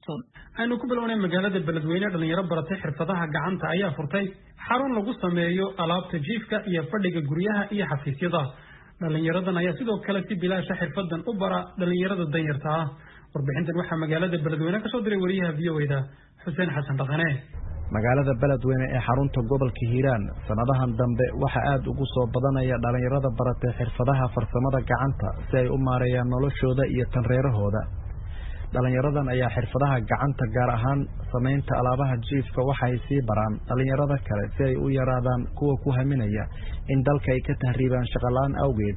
Samson. Aynu ku bilownay magaalada Beledweyne dhalinyaro baratay xirfadaha gacanta ayaa furtay xarun lagu sameeyo alaabta jiifka iyo fadhiga guryaha iyo xafiisyada. Dhalinyaradan ayaa sidoo kale si bilaash xirfadan u bara dhalinyarada danyarta ah. Warbixintan waxaa magaalada Beledweyne ka soo diray wariyaha VOA-da Xuseen Xasan Dhaqane. magaalada Beledweyne ee xarunta gobolka Hiiraan sanadahan dambe waxa aad ugu soo badanaya dhalinyarada baratay xirfadaha farsamada gacanta si ay u maareeyaan noloshooda iyo tanreerahooda. dhalinyaradan ayaa xirfadaha gacanta gaar ahaan sameynta alaabaha jiifka waxay sii baraan dhalinyarada kale si ay u yaraadaan kuwa ku haminaya in dalka ay ka tahriibaan shaqo la'aan awgeed.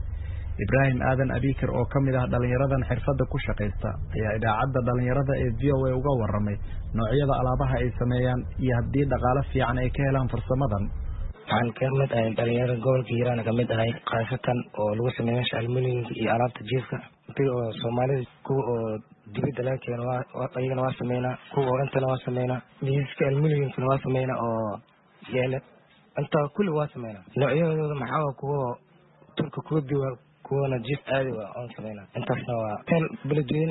Ibrahim Aadan Abikar oo kamid ah dhalinyaradan xirfada ku shaqeysta ayaa idaacada dhalinyarada ee VOA uga waramay noocyada alaabaha ay sameeyaan iyo haddii dhaqaale fiican ay ka helaan farsamadan. waxaan ka mid ahay dhalinyarada gobolka Hiiraan ka mid ahay qaasatan oo lagu sameeyo aluminiumka iyo alaabta jiifka oo Soomaalida kuwa oo dibadda laga keeno ayagana waa sameynaa kuwa orantana waa sameynaa miiska aluminiumka waa sameynaa oo yeela inta kulli waa sameynaa noocyadooda maxaa kuwa turka kuwa diiwaan kuwana jiif aadi waa on sameynaa intaasna waa tan Beledweyne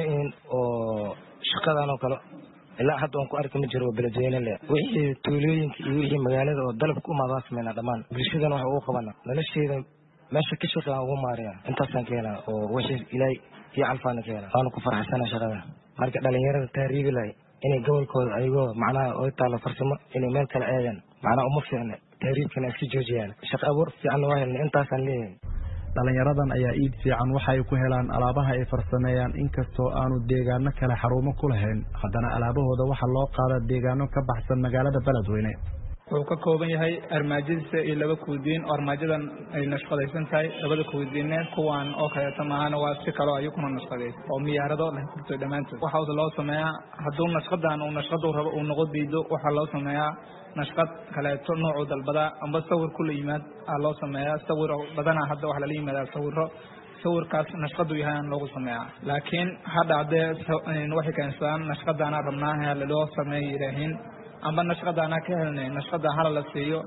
oo shaqadan oo kale ilaa hadda aan ku arki ma jiro Beledweyne le wixii tuulooyinka iyo wixii magaalada oo dalabka u maada sameynaa dhamaan bulshadana waxa uu qabana nolosheeda meesha ka shaqeeya ugu maariya intaasaan keenaa oo wixii ilaahay iyo alfaana keenaa aan ku faraxsanahay shaqada marka dhalinyarada taariibi leh inay gobolkooda ayagoo macnaha oo taalo farsamo inay meel kale aadaan macnaha uma fiicna taariibkana iska joojiyaan shaqo abuur fiican waa helnay intaasaan leeyahay. dhalinyaradan ayaa iid fiican waxay ku helaan alaabaha ay farsameeyaan inkastoo aanu deegaano kale xarumo ku lahayn haddana alaabahooda waxa loo qaadaa deegaano ka baxsan magaalada Beledweyne. wuxuu ka kooban yahay armaajadiisa iyo laba kuudiin oo armaajadan ay nashqadaysan tahay labada kuudiinne kuwan oo kaleeto maahana waa si kale ayaguna nashqaday oo miyaarado leh kurto dhamaantood waxa loo sameeyaa hadduu nashqadan uu nashqadu rabo uu noqdo diido waxa loo sameeyaa nashqad kaleeto nooc dalbada amba sawir ku yimaad loo sameeyaa sawir badana hadda wax la yimaada sawirkaas nashqadu yahay loogu sameeyaa laakiin hadda waxay keensan nashqadana rabnaa loo sameeyaa amba nashqadana ka helnay nashqada hala la siiyo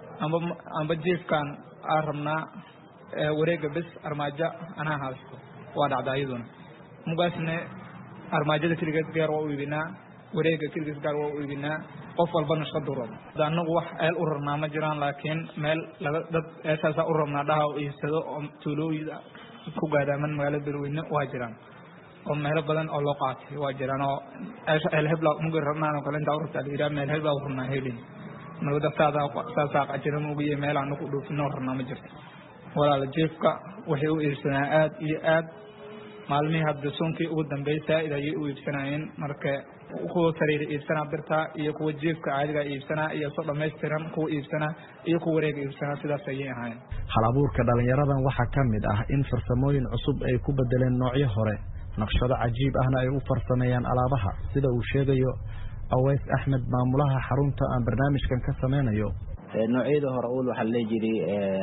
amba jiifkan rabnaa wareega bis armaajo ana haasto waa dhacdaayaduna mugaasne armaajada kaligeed gaar waa u iibinaa wareega kaligeed gaar waa u iibinaa qof walba nashqadu rabo anagu wax eel u rabnaa ma jiraan laakiin meel dad eesaas u rabnaa dhaha oo iibsado oo tuulooyida ku gaadaaman magaalada Beledweyne waa jiraan oo meelo badan oo loo qaatay waa jiraan oo el hebla mugar rabnaan oo kale inta urta ila meel hebla u rabnaa helin nabada saada ajran ugu yeey meel aan ku dhoofino rabnaa ma jirto walaal jiifka waxay u iibsanaa aad iyo aad maalmihii hadda soonkii ugu dambeysay ay u iibsanayeen marka kuwa sariir iibsanaa birta iyo kuwa jiifka caadiga iibsanaa iyo soo dhameystiran kuwa iibsanaa iyo kuwa wareeg iibsanaa sidaas ay ahaayeen. hal abuurka dhalinyaradan waxa kamid ah in farsamooyin cusub ay ku bedeleen noocyo hore naqshado cajiib ahna ay u farsameeyaan alaabaha sida uu sheegayo Aweys Ahmed maamulaha xarunta aan barnaamijkan ka sameynayo. noocyada hore waxa la jiray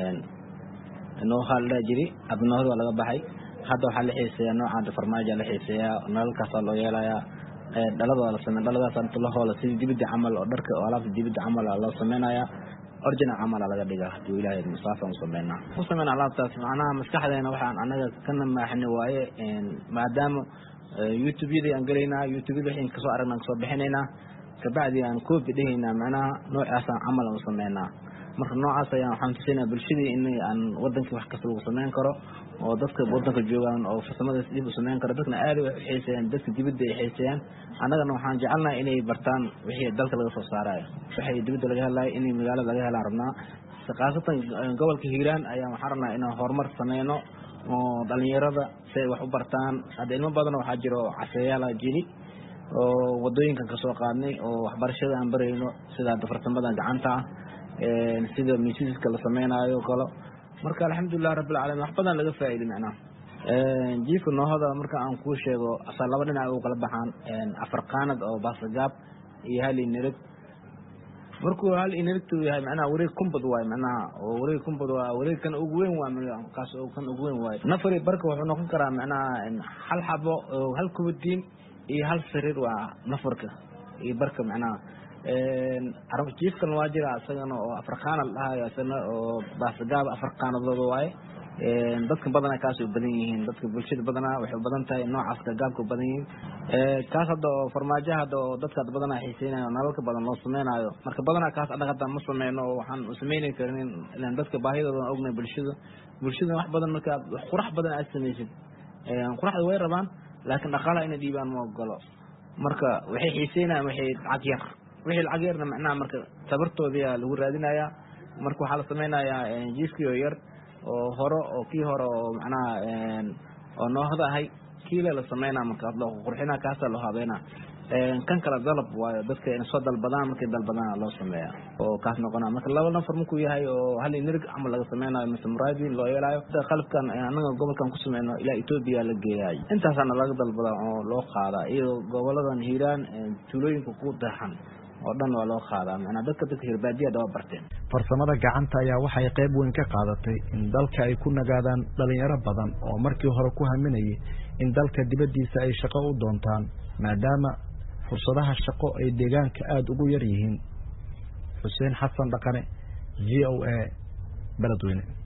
nooca la jiray abnooda laga baxay hadda waxa la xiiseeyaa nooca farmaajo la xiiseeyaa nalalkaas loo yeelayaa dhalada la sameeyo dhaladaas inta la hoola sidii dibadda camal oo dharka oo alaabta dibadda camal loo sameeyaa original camal laga dhigaa hadii ilaahay musaafan sameeyna alaabtaas macnaha maskaxdeena waxaan anaga kana maaxni waaye maadaama YouTube-yada aan galeynaa YouTube-yada waxaan ka soo aragnaa ka soo bixinayna kabacdi aan ku bidheynaa macnaha noocaas camal aan sameeynaa marka noocaas ayaan waxaan tusinaa bulshada in aan wadanka wax kasta lagu sameyn karo oo dadka wadanka joogaan oo farsamada dib u sameyn karo dadna aad u xiiseeyaan dadka dibadda ay xiiseeyaan anagana waxaan jecelnahay inay bartaan wixii dalka laga soo saarayo waxay dibadda laga helay in magaalada laga helaan rabnaa shaqaasatan gobolka Hiiraan ayaan waxaan rabnaa inaan horumar sameeyno oo dhalinyarada si wax u bartaan hada ilmo badan waxa jiro caseeyaal jiri oo wadooyinka ka soo qaadnay oo waxbarashada aan barayno sida farsamada gacanta sida miisaska la sameeynaayo kale marka alxamdulillah rabbil alamin wax badan laga faa'iido macna jiifka noohada marka aan ku sheego asal laba dhinac oo kala baxaan afar qaanad oo baasagaab iyo hal inirad markuu hal inirtu yahay macna wareeg kumbad waay macna oo wareeg kumbad waa wareeg kan ugu weyn waa kaas oo kan ugu weyn waay nafari barka wuxuu noqon karaa macna hal xabo hal kubadin iyo hal sariir waa nafarka iyo barka macna jiifkan waa jira asagana oo afar qaanad ah asana oo baasagaab afar qaanadood waay dadka badan kaas u badan yihiin dadka bulshada badan waxay u badan tahay noocaas gaabka badan yihiin kaas hadda farmaajo hadda dadka badan ay xiiseynayaan nalalka badan loo sameeyo marka badan kaas anaga ma sameeyno waxaan u sameeyay karin in dadka baahidooda ognay bulshada wax badan marka qurax badan aad sameeysid quraxda way rabaan laakiin dhaqaalaha inay dhiibaan ma ogolo marka waxay xiiseynayaan wixii lacag yarna macnaha marka tabartoodii lagu raadinayaa marka waxa la sameynayaa jiifkii yar oo hore oo kii hore oo macnaha oo noohda ahay kiila la sameynaa marka loo qurxina kaas loo habeena kan kala dalab waa dadka in soo dalbadaan markay dalbadaan loo sameeyaa oo kaas noqona marka laba nafar markuu yahay oo hal energy amal laga sameeyo mise muraadi loo yeelayo qalabkan anaga gobolkan ku sameeyno ilaa Ethiopia la geeyay intaasna laga dalbada oo loo qaada iyo goboladan Hiiraan tuulooyinka ku dahan oo dhan waa loo qaadaa macna dadka hirbaadiyada waa barteen farsamada gacanta ayaa waxay qayb weyn ka qaadatay in dalka ay ku nagaadaan dhalinyaro badan oo markii hore ku haminayay in dalka dibadiisa ay shaqo u doontaan maadaama fursadaha shaqo ay deegaanka aad ugu yar yihiin Xuseen Xasan Dhaqane VOA Beledweyne